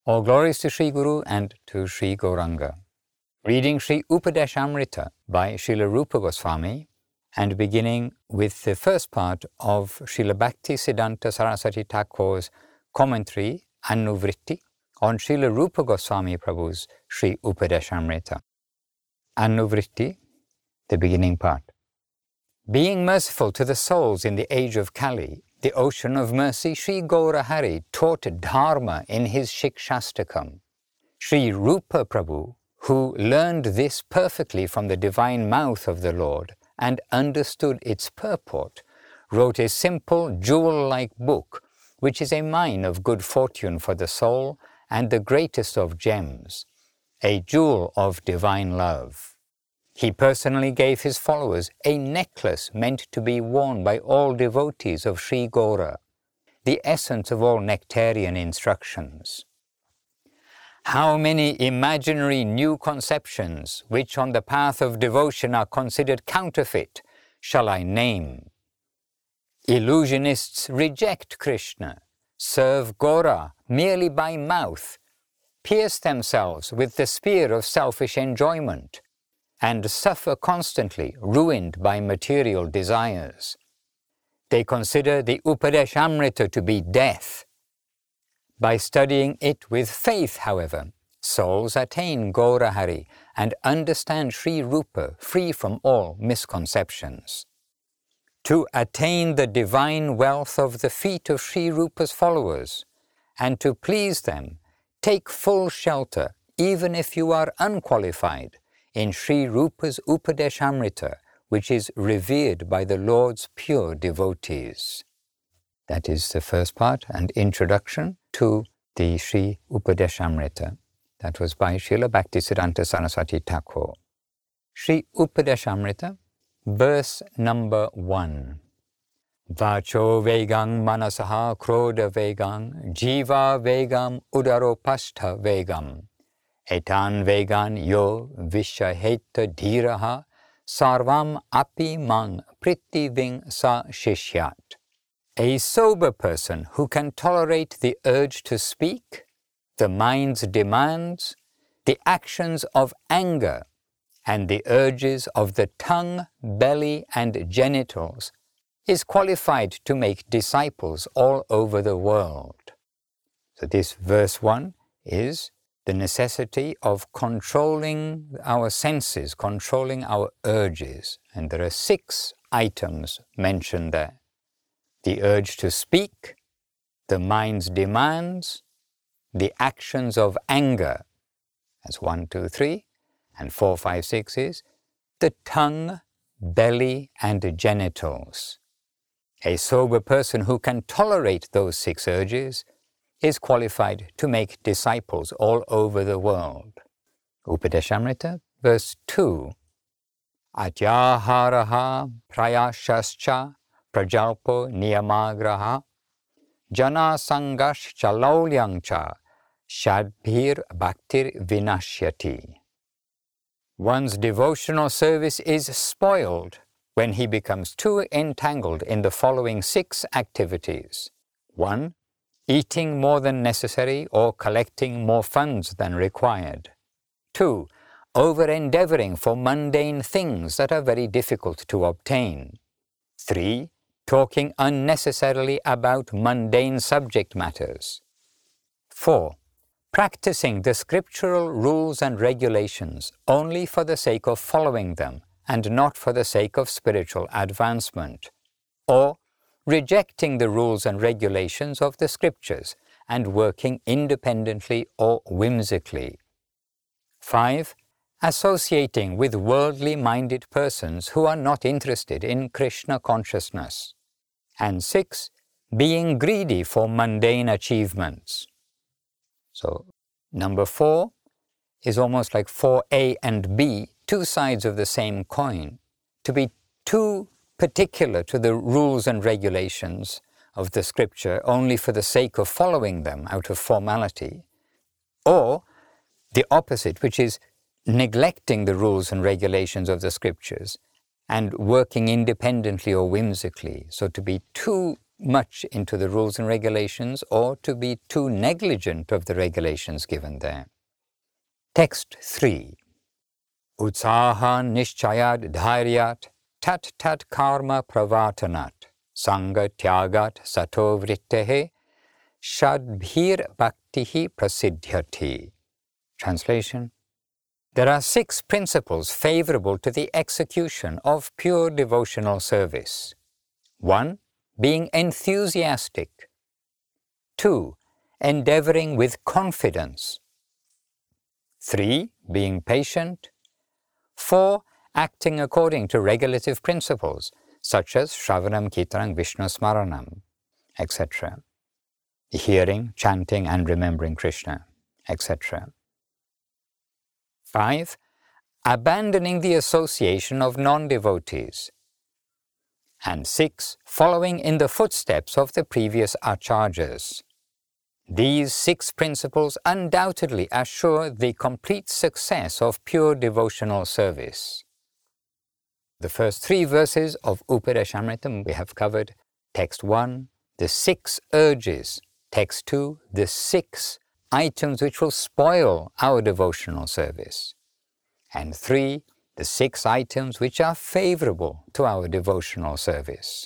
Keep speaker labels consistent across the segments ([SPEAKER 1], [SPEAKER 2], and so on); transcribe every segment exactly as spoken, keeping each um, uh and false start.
[SPEAKER 1] All glories to Sri Guru and to Sri Gauranga. Reading Sri Upadeshamrita by Srila Rupa Goswami and beginning with the first part of Srila Bhakti Siddhanta Saraswati Thakur's commentary, Anuvritti, on Srila Rupa Goswami Prabhu's Sri Upadeshamrita. Anuvritti, the beginning part. Being merciful to the souls in the age of Kali, the ocean of mercy, Sri Gaurahari taught Dharma in his Shikshastakam. Sri Rupa Prabhu, who learned this perfectly from the divine mouth of the Lord and understood its purport, wrote a simple jewel-like book, which is a mine of good fortune for the soul and the greatest of gems, a jewel of divine love. He personally gave his followers a necklace meant to be worn by all devotees of Sri Gaura, the essence of all nectarian instructions. How many imaginary new conceptions, which on the path of devotion are considered counterfeit, shall I name? Illusionists reject Krishna, serve Gaura merely by mouth, pierce themselves with the spear of selfish enjoyment, and suffer constantly, ruined by material desires. They consider the Upadeshamrita to be death. By studying it with faith, however, souls attain Gaurahari and understand Sri Rupa free from all misconceptions. To attain the divine wealth of the feet of Sri Rupa's followers, and to please them, take full shelter, even if you are unqualified, in Sri Rupa's Upadeshamrita, which is revered by the Lord's pure devotees. That is the first part, and introduction to the Sri Upadeshamrita. That was by Srila Bhaktisiddhanta Saraswati Thakur. Sri Upadeshamrita, verse number one. Vacho vegang manasaha kroda vegang, jiva vegam udaropastha vegam. Etan vegan yo vishaheta dhiraha sarvam api mang pritiving sa shishyat. A sober person who can tolerate the urge to speak, the mind's demands, the actions of anger, and the urges of the tongue, belly, and genitals, is qualified to make disciples all over the world. So this verse one is the necessity of controlling our senses, controlling our urges. And there are six items mentioned there. The urge to speak, the mind's demands, the actions of anger, that's one, two, three, and four, five, six is the tongue, belly, and genitals. A sober person who can tolerate those six urges is qualified to make disciples all over the world. Upadeshamrita, verse two. Atyaharaha prayashascha prajalpo niyamagraha jana sangash chalaulyangcha shadbhir bhaktir vinashyati. One's devotional service is spoiled when he becomes too entangled in the following six activities. One, eating more than necessary or collecting more funds than required. Two, over-endeavoring for mundane things that are very difficult to obtain. Three, talking unnecessarily about mundane subject matters. Four, practicing the scriptural rules and regulations only for the sake of following them and not for the sake of spiritual advancement. Or rejecting the rules and regulations of the scriptures and working independently or whimsically. Five, associating with worldly-minded persons who are not interested in Krishna consciousness. And six, being greedy for mundane achievements. So, number four is almost like four A and B, two sides of the same coin. To be too particular to the rules and regulations of the scripture only for the sake of following them out of formality, or the opposite, which is neglecting the rules and regulations of the scriptures and working independently or whimsically. So to be too much into the rules and regulations or to be too negligent of the regulations given there. Text three. Utsaha nishchayat dhairyat tat tat karma pravartanat sanga tyagat sato vrittehe shadbhir bhaktihi prasidhyati. Translation. There are six principles favorable to the execution of pure devotional service. One, being enthusiastic. Two, endeavoring with confidence. Three, being patient. Four, acting according to regulative principles, such as Shravanam, Kirtanam, Vishnu Smaranam, et cetera. Hearing, chanting, and remembering Krishna, et cetera. Five, abandoning the association of non-devotees. And six, following in the footsteps of the previous acharyas. These six principles undoubtedly assure the complete success of pure devotional service. The first three verses of Upadeshamritam we have covered. Text one, the six urges. Text two, the six items which will spoil our devotional service. And three, the six items which are favorable to our devotional service.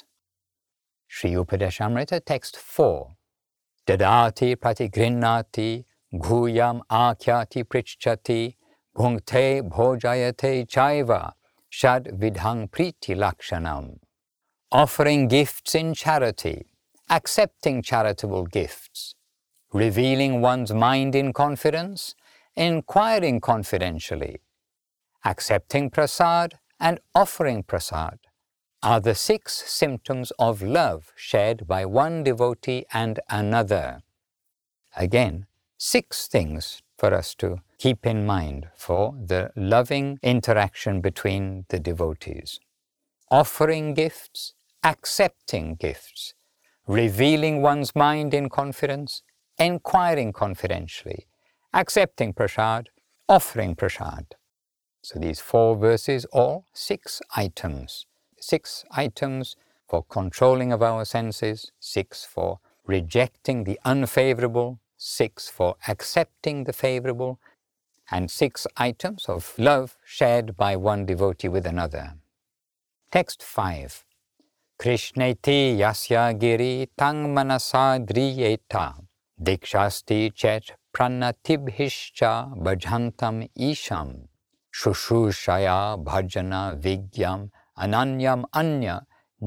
[SPEAKER 1] Sri Upadeshamrita, text four. Dadati pratigrinnati ghuyam akyati prichchati bhunkte bhojayate chaiva shad vidhang priti lakshanam. Offering gifts in charity, accepting charitable gifts, revealing one's mind in confidence, inquiring confidentially, accepting prasad and offering prasad are the six symptoms of love shared by one devotee and another. Again, six things for us to keep in mind for the loving interaction between the devotees. Offering gifts, accepting gifts, revealing one's mind in confidence, inquiring confidentially, accepting prasad, offering prasad. So these four verses, all six items. Six items for controlling of our senses, six for rejecting the unfavorable, six for accepting the favorable, and six items of love shared by one devotee with another. Text five. Krishneti yasya giri tang manasa driyeta dikshasti chet pranatibhischa bhajantam isham shushushaya bhajana vigyam ananyam anya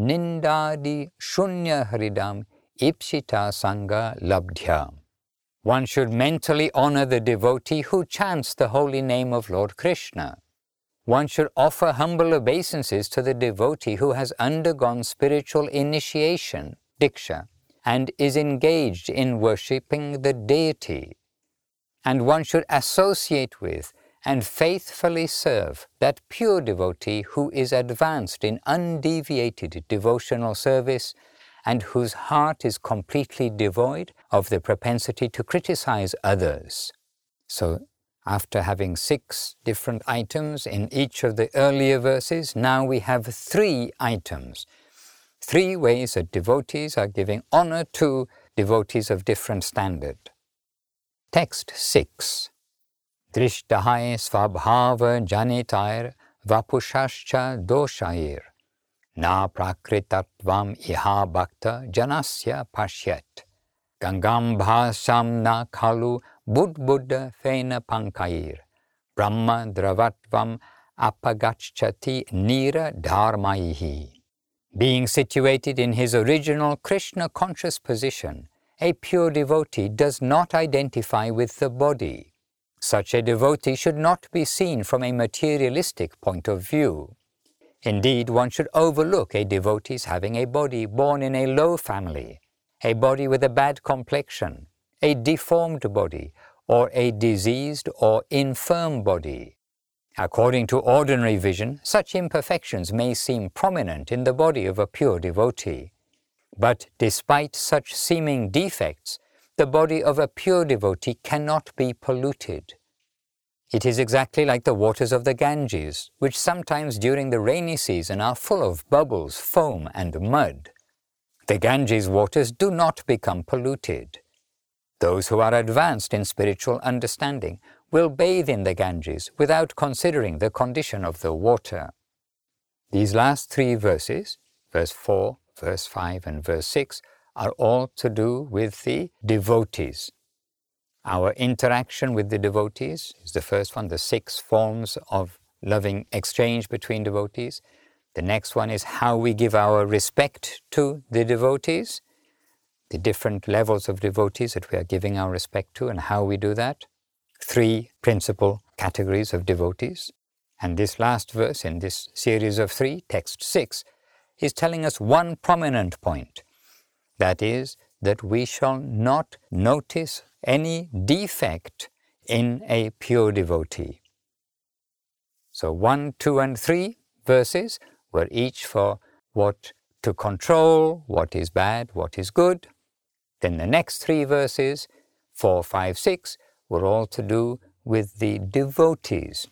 [SPEAKER 1] nindadi shunya haridam ipsita sangha labdhya. One should mentally honor the devotee who chants the holy name of Lord Krishna. One should offer humble obeisances to the devotee who has undergone spiritual initiation, diksha, and is engaged in worshipping the deity. And one should associate with and faithfully serve that pure devotee who is advanced in undeviated devotional service and whose heart is completely devoid of the propensity to criticize others. So, after having six different items in each of the earlier verses, now we have three items. Three ways that devotees are giving honor to devotees of different standard. Text six. Drishtahai svabhava janitair vapushascha doshair na prakritatvam iha bhakta janasya pashyat gangam bhasam na khalu budbuddha fena pankair brahma dravatvam apagachchati nira dharmaihi. Being situated in his original Krishna-conscious position, a pure devotee does not identify with the body. Such a devotee should not be seen from a materialistic point of view. Indeed, one should overlook a devotee's having a body born in a low family, a body with a bad complexion, a deformed body, or a diseased or infirm body. According to ordinary vision, such imperfections may seem prominent in the body of a pure devotee. But despite such seeming defects, the body of a pure devotee cannot be polluted. It is exactly like the waters of the Ganges, which sometimes during the rainy season are full of bubbles, foam, and mud. The Ganges waters do not become polluted. Those who are advanced in spiritual understanding will bathe in the Ganges without considering the condition of the water. These last three verses, verse four, verse five and verse six, are all to do with the devotees. Our interaction with the devotees is the first one, the six forms of loving exchange between devotees. The next one is how we give our respect to the devotees, the different levels of devotees that we are giving our respect to and how we do that. Three principal categories of devotees. And this last verse in this series of three, text six, is telling us one prominent point. That is, that we shall not notice any defect in a pure devotee. So one, two, and three verses were each for what to control, what is bad, what is good. Then the next three verses, four, five, six, were all to do with the devotees.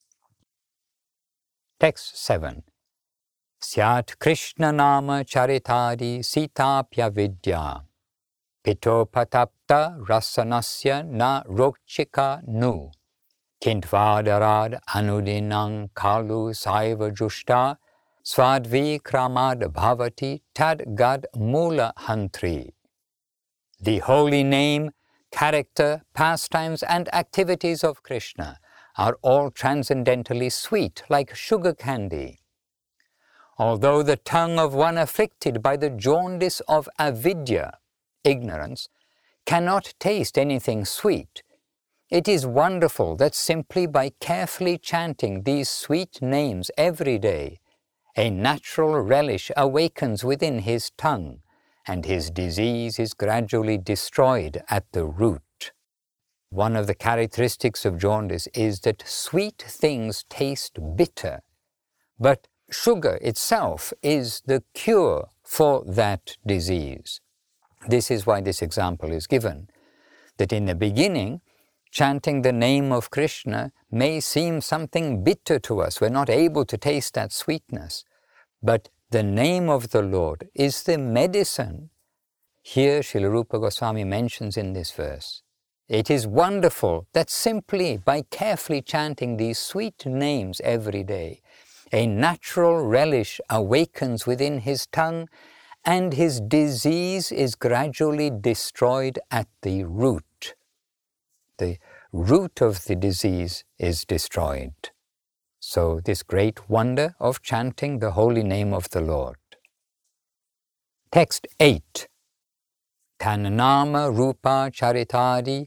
[SPEAKER 1] Text seven. Syat Krishna Nama Charitadi Sitapya Vidya Pito Patapta Rasanasya Na Rokchika Nu Kintvadarad Anudinang Kalu Saiva Jushta Svadvi Kramad Bhavati Tad Gad Mula Hantri. The holy name, character, pastimes and activities of Krishna are all transcendentally sweet like sugar candy. Although the tongue of one afflicted by the jaundice of avidya, ignorance, cannot taste anything sweet, it is wonderful that simply by carefully chanting these sweet names every day, a natural relish awakens within his tongue, and his disease is gradually destroyed at the root. One of the characteristics of jaundice is that sweet things taste bitter, but sugar itself is the cure for that disease. This is why this example is given, that in the beginning, chanting the name of Krishna may seem something bitter to us. We're not able to taste that sweetness. But the name of the Lord is the medicine. Here Srila Rupa Goswami mentions in this verse, it is wonderful that simply by carefully chanting these sweet names every day, a natural relish awakens within his tongue and his disease is gradually destroyed at the root. The root of the disease is destroyed. So this great wonder of chanting the holy name of the Lord. Text eight. Tananama Rupa Charitadi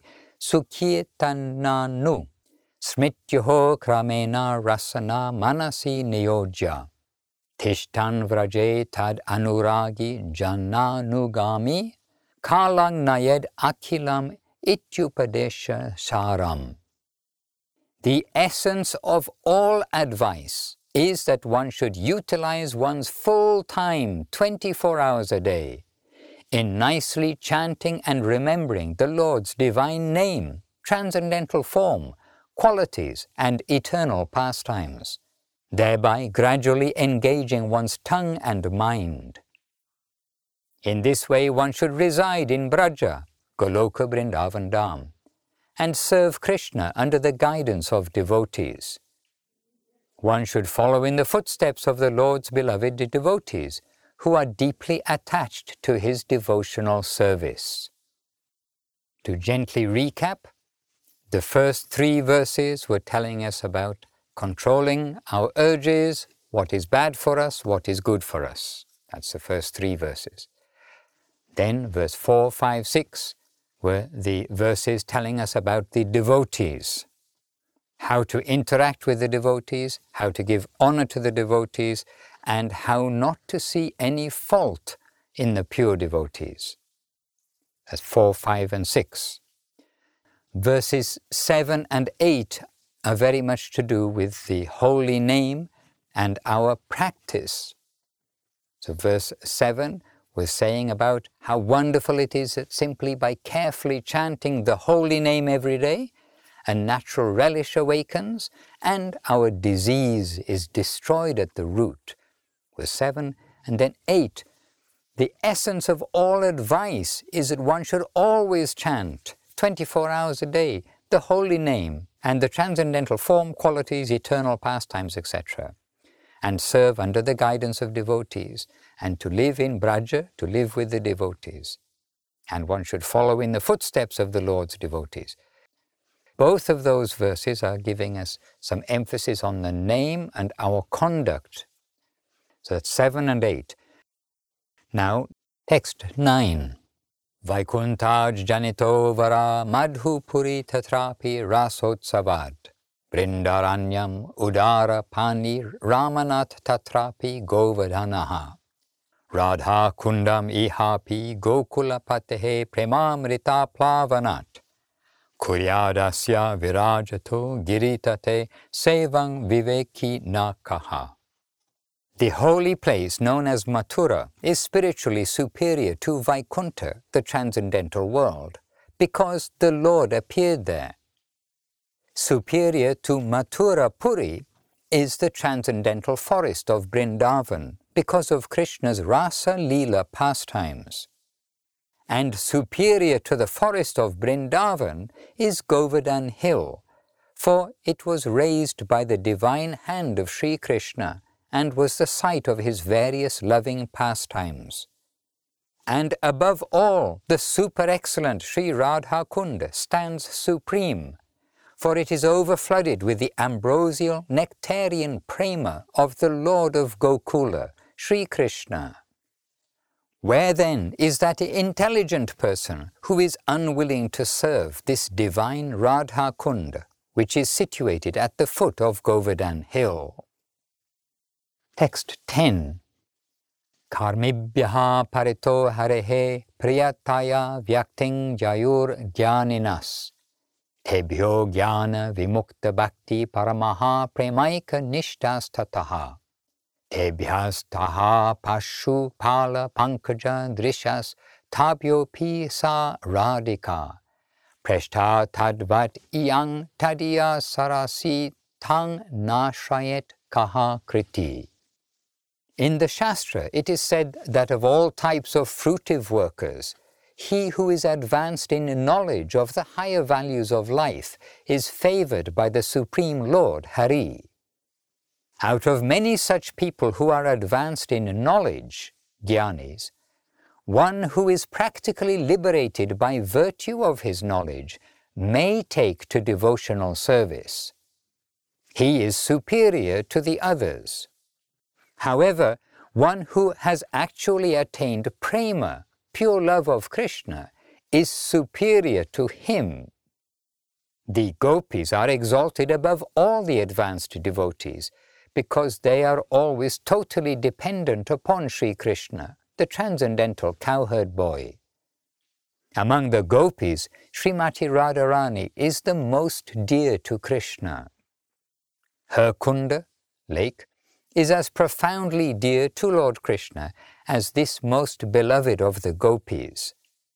[SPEAKER 1] Sukirtananu Smrityoho Kramena Rasana Manasi Niyojya Tishtan Vraje Tad Anuragi Jananugami Kalang Nayed Akilam Ityupadesha Saram. The essence of all advice is that one should utilize one's full time, twenty-four hours a day, in nicely chanting and remembering the Lord's divine name, transcendental form, qualities, and eternal pastimes, thereby gradually engaging one's tongue and mind. In this way, one should reside in Braja, Goloka Vrindavan Dham, and serve Krishna under the guidance of devotees. One should follow in the footsteps of the Lord's beloved devotees, who are deeply attached to his devotional service. To gently recap, the first three verses were telling us about controlling our urges, what is bad for us, what is good for us. That's the first three verses. Then verse four, five, six were the verses telling us about the devotees, how to interact with the devotees, how to give honor to the devotees, and how not to see any fault in the pure devotees. That's four, five, and six. Verses seven and eight are very much to do with the holy name and our practice. So verse seven was saying about how wonderful it is that simply by carefully chanting the holy name every day, a natural relish awakens and our disease is destroyed at the root. Was seven, and then eight The essence of all advice is that one should always chant twenty-four hours a day the holy name and the transcendental form, qualities, eternal pastimes, et cetera, and serve under the guidance of devotees, and to live in Braja, to live with the devotees. And one should follow in the footsteps of the Lord's devotees. Both of those verses are giving us some emphasis on the name and our conduct. So that's seven and eight. Now, text nine. Vaikuntaj janito vara madhu puri tatrapi rasotsavad. Brindaranyam udara pani ramanat tatrapi govardhanaha. Radha kundam ihapi gokula patehe premamrita plavanat. Kuryadasya virajato giritate sevang viveki nakaha. The holy place known as Mathura is spiritually superior to Vaikuntha, the transcendental world, because the Lord appeared there. Superior to Mathura Puri is the transcendental forest of Vrindavan because of Krishna's Rasa Leela pastimes. And superior to the forest of Vrindavan is Govardhan Hill, for it was raised by the divine hand of Sri Krishna and was the site of his various loving pastimes. And above all, the super-excellent Sri Radha Kunda stands supreme, for it is overflooded with the ambrosial nectarian prema of the Lord of Gokula, Sri Krishna. Where then is that intelligent person who is unwilling to serve this divine Radha Kunda, which is situated at the foot of Govardhan Hill? Text ten. Karmibhyaha parito harehe priyataya vyakting jayur jnaninas. Tebhyo jnana vimukta bhakti paramaha premaika nishtas tataha. Tebhyas taha pashu pala pankaja drishas tabyo pi sa radhika. Preshta tadvat iyang tadiya sarasi tang nashrayet kaha kriti. In the Shastra, it is said that of all types of fruitive workers, he who is advanced in knowledge of the higher values of life is favored by the Supreme Lord, Hari. Out of many such people who are advanced in knowledge, jnanis, one who is practically liberated by virtue of his knowledge may take to devotional service. He is superior to the others. However, one who has actually attained prema, pure love of Krishna, is superior to him. The gopis are exalted above all the advanced devotees because they are always totally dependent upon Sri Krishna, the transcendental cowherd boy. Among the gopis, Srimati Radharani is the most dear to Krishna. Her kunda, lake, is as profoundly dear to Lord Krishna as this most beloved of the gopis.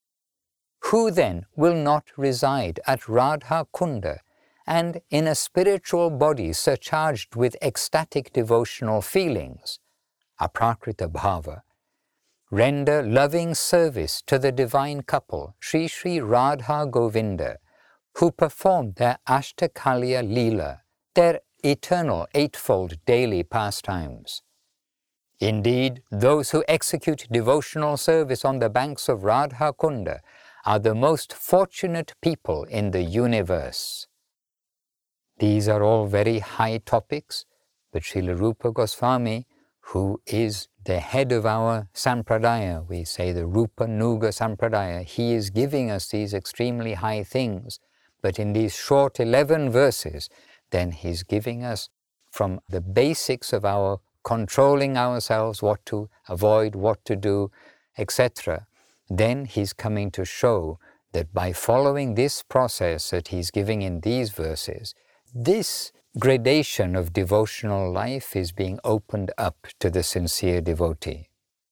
[SPEAKER 1] Who then will not reside at Radha Kunda and in a spiritual body surcharged with ecstatic devotional feelings, aprakrita bhava, render loving service to the divine couple, Sri Sri Radha Govinda, who perform their Ashtakalya Leela, their eternal eightfold daily pastimes. Indeed, those who execute devotional service on the banks of Radha Kunda are the most fortunate people in the universe. These are all very high topics, but Srila Rupa Goswami, who is the head of our Sampradaya, we say the Rupa Nuga Sampradaya, he is giving us these extremely high things, but in these short eleven verses, then he's giving us from the basics of our controlling ourselves, what to avoid, what to do, et cetera. Then he's coming to show that by following this process that he's giving in these verses, this gradation of devotional life is being opened up to the sincere devotee.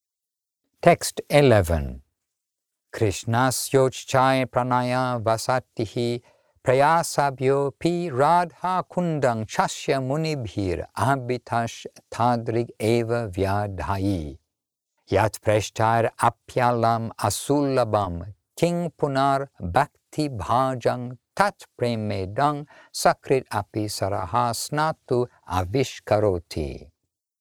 [SPEAKER 1] Text eleven. Krishnasyochchai pranaya vasatihi prayasabhyo pi radha kundang chasya munibhir abhitash tadrig eva vyadhayi Yat preshtar apyalam asullabam king punar bhakti bhajang tat premedang sakrit api saraha snatu avishkaroti.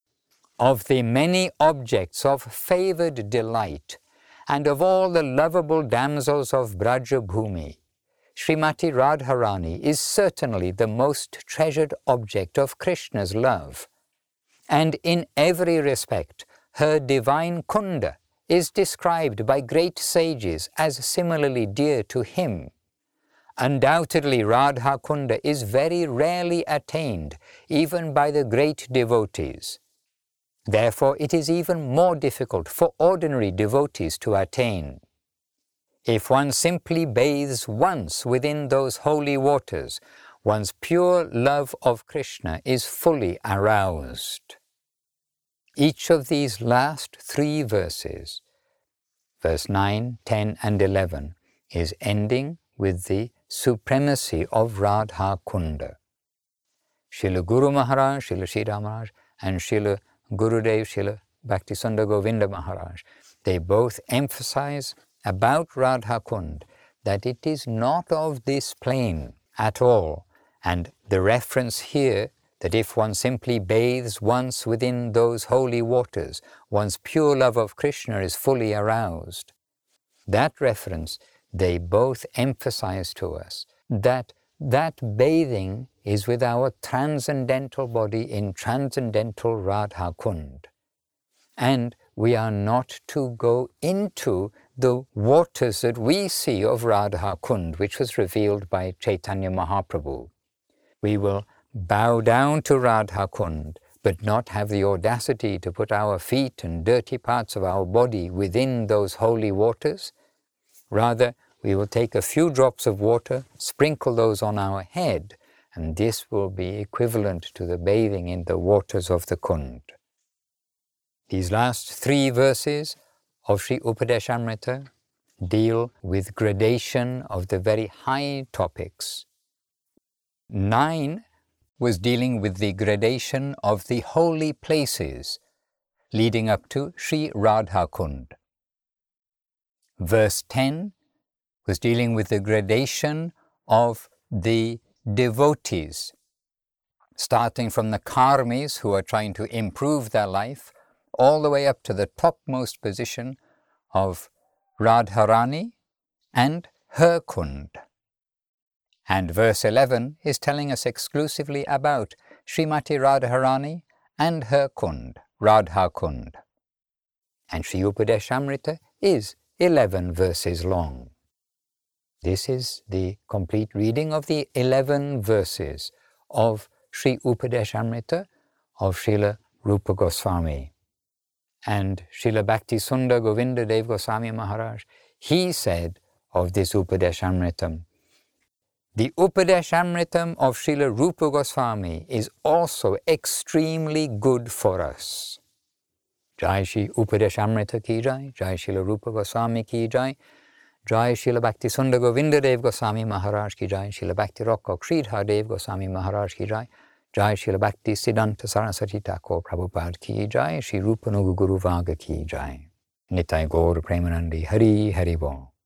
[SPEAKER 1] Of the many objects of favoured delight, and of all the lovable damsels of Brajabhumi, Srimati Radharani is certainly the most treasured object of Krishna's love, and in every respect her divine Kunda is described by great sages as similarly dear to him. Undoubtedly, Radha Kunda is very rarely attained, even by the great devotees. Therefore, it is even more difficult for ordinary devotees to attain. If one simply bathes once within those holy waters, one's pure love of Krishna is fully aroused. Each of these last three verses, verse nine, ten and eleven, is ending with the supremacy of Radha Kunda. Srila Guru Maharaj, Srila Sridhar Maharaj, and Srila Gurudev, Srila Bhaktisundar Govinda Maharaj, they both emphasize about Radha Kund that it is not of this plane at all, and the reference here that if one simply bathes once within those holy waters, one's pure love of Krishna is fully aroused. That reference, they both emphasize to us that that bathing is with our transcendental body in transcendental Radha Kund. And we are not to go into the waters that we see of Radha Kund, which was revealed by Chaitanya Mahaprabhu. We will bow down to Radha Kund, but not have the audacity to put our feet and dirty parts of our body within those holy waters. Rather, we will take a few drops of water, sprinkle those on our head, and this will be equivalent to the bathing in the waters of the Kund. These last three verses of Sri Upadeshamrita deal with gradation of the very high topics. Nine was dealing with the gradation of the holy places leading up to Sri Radha Kund. Verse ten was dealing with the gradation of the devotees, starting from the karmis who are trying to improve their life, all the way up to the topmost position of Radharani and her Kund. And verse eleven is telling us exclusively about Srimati Radharani and her Kund, Radha Kund. And Sri Upadeshamrita is eleven verses long. This is the complete reading of the eleven verses of Sri Upadeshamrita of Srila Rupa Goswami. And Srila Bhaktisundar Govinda Dev Goswami Maharaj, he said of this Upadeshamritam, the Upadeshamritam of Srila Rupa Goswami is also extremely good for us. Jai Shri Upadeshamrita ki jai, Jai Srila Rupa Goswami ki jai, Jai Srila Bhaktisundar Govinda Dev Goswami Maharaj ki jai, Srila Bhakti Rockok Sridhar Dev Goswami Maharaj ki jai, Jai Srila Bhakti Siddhanta Saraswati Thakur Prabhupada ki jai, Sri Rupa Nuga Guru Vaga ki jai. Nitai Gaur Premanandi Hari Hari Bol.